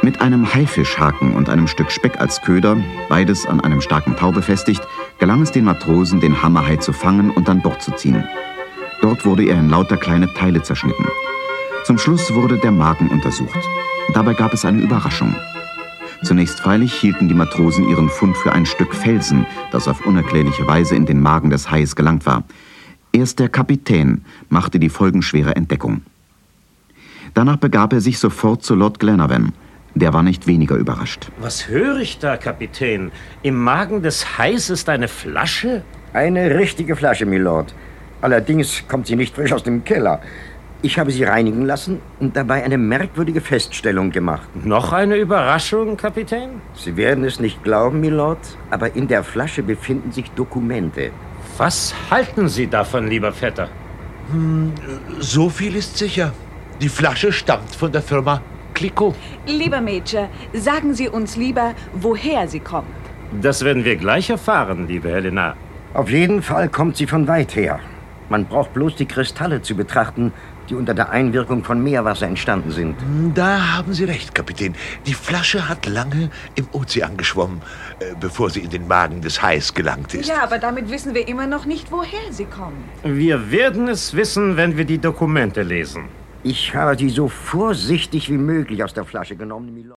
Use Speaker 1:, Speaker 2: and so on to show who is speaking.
Speaker 1: Mit einem Haifischhaken und einem Stück Speck als Köder, beides an einem starken Tau befestigt, gelang es den Matrosen, den Hammerhai zu fangen und an Bord zu ziehen. Dort wurde er in lauter kleine Teile zerschnitten. Zum Schluss wurde der Magen untersucht. Dabei gab es eine Überraschung. Zunächst freilich hielten die Matrosen ihren Fund für ein Stück Felsen, das auf unerklärliche Weise in den Magen des Hais gelangt war. Erst der Kapitän machte die folgenschwere Entdeckung. Danach begab er sich sofort zu Lord Glenarvan. Der war nicht weniger überrascht.
Speaker 2: Was höre ich da, Kapitän? Im Magen des Hais ist eine Flasche?
Speaker 3: Eine richtige Flasche, Milord. Allerdings kommt sie nicht frisch aus dem Keller. Ich habe sie reinigen lassen und dabei eine merkwürdige Feststellung gemacht.
Speaker 2: Noch eine Überraschung, Kapitän?
Speaker 3: Sie werden es nicht glauben, Milord, aber in der Flasche befinden sich Dokumente.
Speaker 2: Was halten Sie davon, lieber Vetter?
Speaker 4: So viel ist sicher. Die Flasche stammt von der Firma Clicquot.
Speaker 5: Lieber Major, sagen Sie uns lieber, woher sie kommt.
Speaker 2: Das werden wir gleich erfahren, liebe Helena.
Speaker 3: Auf jeden Fall kommt sie von weit her. Man braucht bloß die Kristalle zu betrachten, die unter der Einwirkung von Meerwasser entstanden sind.
Speaker 4: Da haben Sie recht, Kapitän. Die Flasche hat lange im Ozean geschwommen, bevor sie in den Magen des Hais gelangt ist.
Speaker 5: Ja, aber damit wissen wir immer noch nicht, woher sie kommen.
Speaker 2: Wir werden es wissen, wenn wir die Dokumente lesen.
Speaker 3: Ich habe sie so vorsichtig wie möglich aus der Flasche genommen, Milord.